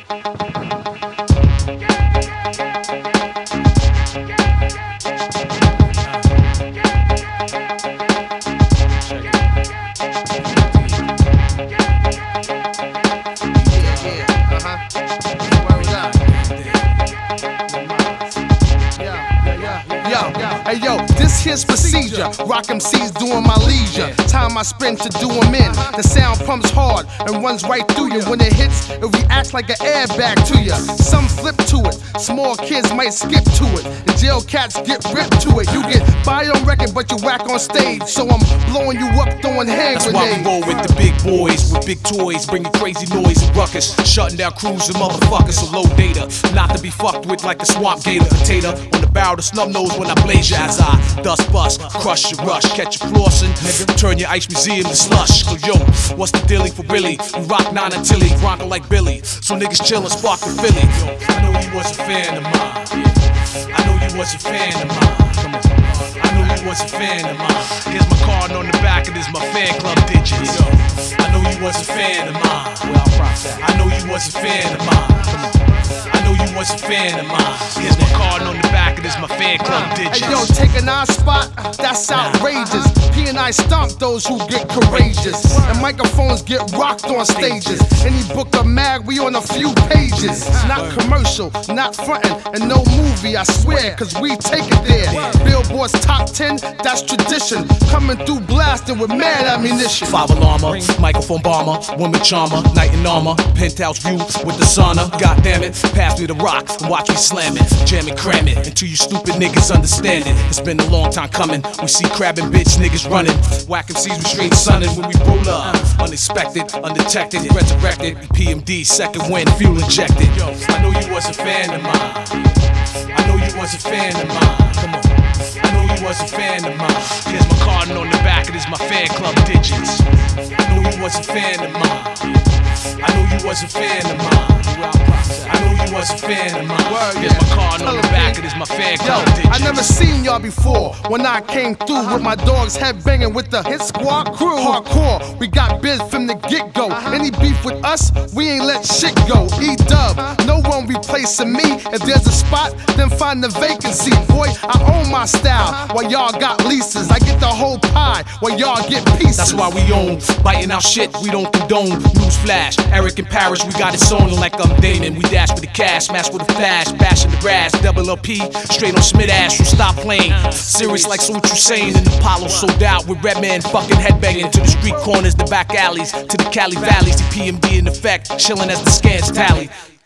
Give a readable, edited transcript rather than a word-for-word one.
Hey yo, this here's procedure. Rock MCs doing my leisure. Time I spend to do them in. The sound pumps hard and runs right through you. When it hits, it reacts like an airbag to you. Some flip to it, small kids might skip to it. The jail cats get ripped to it. You get by on record, but you whack on stage. So I'm blowing you up, throwing hand That's grenades. why we roll with the big boys with big toys, bringing crazy noise and ruckus, shutting down crews and motherfuckers. So low data, not to be fucked with like the swamp gator. Potato on the barrel, the snub nose when I blaze you as I dust bust, crush your rush, catch you flossing, turn your ice museum to slush. So yo, what's the dealie for really? We rock 9 and Tilly, Bronco like Billy, so niggas chillin', spark the Philly. Yo, I know you was a fan of mine. I know you was a fan of mine. I know you was a fan of mine. Here's my card on the back, and this my fan club digits. Yo, I know you was a fan of mine. I know you was a fan of mine. I know you was a fan of mine. Here's my card on the back, and this my fan club digits. Hey yo, taking our spot, that's outrageous. P&I stomp those who get courageous. And microphones get rocked on stages. Any book or mag, we on a few pages. Not commercial, not frontin', and no movie, I swear, cause we take it there. Billboard's top 10, that's tradition. Coming through blasting with mad ammunition. 5 alarmer, microphone bomber, woman charmer, knight in armor, penthouse view with the sauna. God damn it, pass me the rock and watch me slam it, jam it, cram it, until you stupid niggas understand it. It's been a long time coming. We see crabbing bitch niggas running, whack MCs with straight sunning when we roll up. Unexpected, undetected, resurrected. PMD, second wind, fuel injected. Yo, I know you was a fan of mine. I know you was a fan of mine. Come on. I know you was a fan of mine. Here's my card on the back, and it's my fan club digits. I know you was a fan of mine. I know you was a fan of mine. I know you was a fan of mine. Here's my card on the back, and it's my fan club digits. I never seen y'all before when I came through with my dogs head banging with the Hit Squad crew. Hardcore, we got biz from the get-go. Any beef with us, we ain't let shit go. E-dub, no one replacing me. If there's a spot, then find the vacancy. Boy, I own my style while y'all got leases. I get the whole pie while y'all get pieces. That's why we own, biting our shit, we don't condone. Newsflash, Eric and Paris, we got it sewn like I'm Damon. We dash for the cash, smash with a flash, bashing the brass, double LP, straight on Smith ass, so stop playing. Serious like so what you saying, and Apollo sold out with Redman fucking headbanging to the street corners, the back alleys, to the Cali valleys, the PMD in effect, chilling as the scans tally.